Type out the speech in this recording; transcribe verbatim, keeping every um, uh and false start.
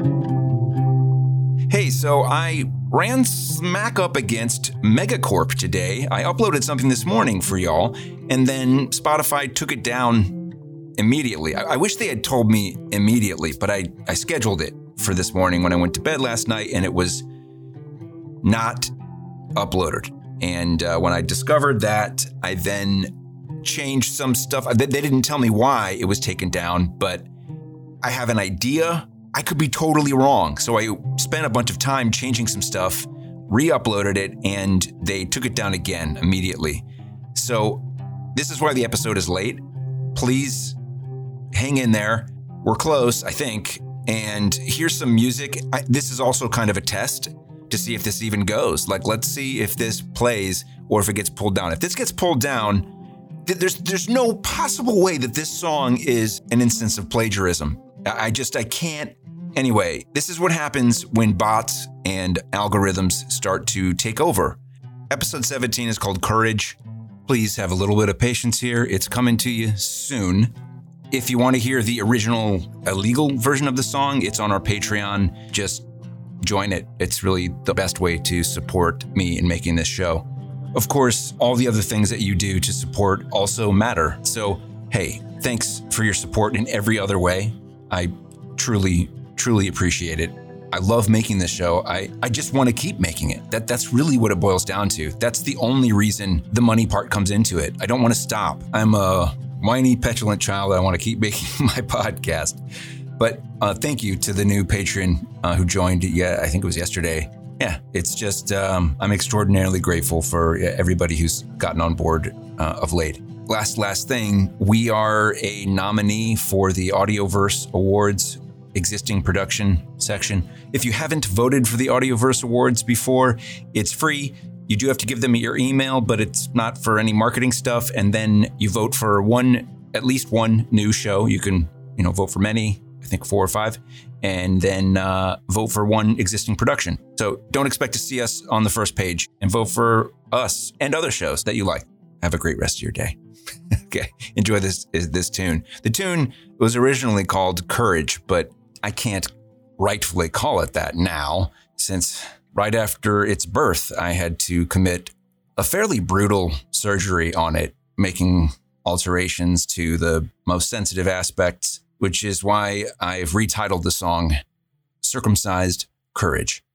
Hey, so I ran smack up against Megacorp today. I uploaded something this morning for y'all, and then Spotify took it down immediately. I, I wish they had told me immediately, but I, I scheduled it for this morning when I went to bed last night, and it was not uploaded. And uh, when I discovered that, I then changed some stuff. They, they didn't tell me why it was taken down, but I have an idea. I could be totally wrong. So I spent a bunch of time changing some stuff, re-uploaded it, and they took it down again immediately. So this is why the episode is late. Please hang in there. We're close, I think. And here's some music. I, this is also kind of a test to see if this even goes. Like, let's see if this plays or if it gets pulled down. If this gets pulled down, th- there's there's no possible way that this song is an instance of plagiarism. I, I just, I can't. Anyway, this is what happens when bots and algorithms start to take over. Episode seventeen is called Courage. Please have a little bit of patience here. It's coming to you soon. If you want to hear the original illegal version of the song, it's on our Patreon. Just join it. It's really the best way to support me in making this show. Of course, all the other things that you do to support also matter. So, hey, thanks for your support in every other way. I truly truly appreciate it. I love making this show. I, I just want to keep making it. That That's really what it boils down to. That's the only reason the money part comes into it. I don't want to stop. I'm a whiny, petulant child. I want to keep making my podcast. But uh, thank you to the new patron uh, who joined. Yeah, I think it was yesterday. Yeah, it's just, um, I'm extraordinarily grateful for everybody who's gotten on board uh, of late. Last, last thing, we are a nominee for the Audioverse Awards existing production section. If you haven't voted for the Audioverse Awards before, it's free. You do have to give them your email, but it's not for any marketing stuff. And then you vote for one, at least one new show. You can, you know, vote for many, I think four or five, and then uh, vote for one existing production. So don't expect to see us on the first page, and vote for us and other shows that you like. Have a great rest of your day. Okay, enjoy this this tune. The tune was originally called Courage, but I can't rightfully call it that now, since right after its birth, I had to commit a fairly brutal surgery on it, making alterations to the most sensitive aspects, which is why I've retitled the song Circumcised Courage.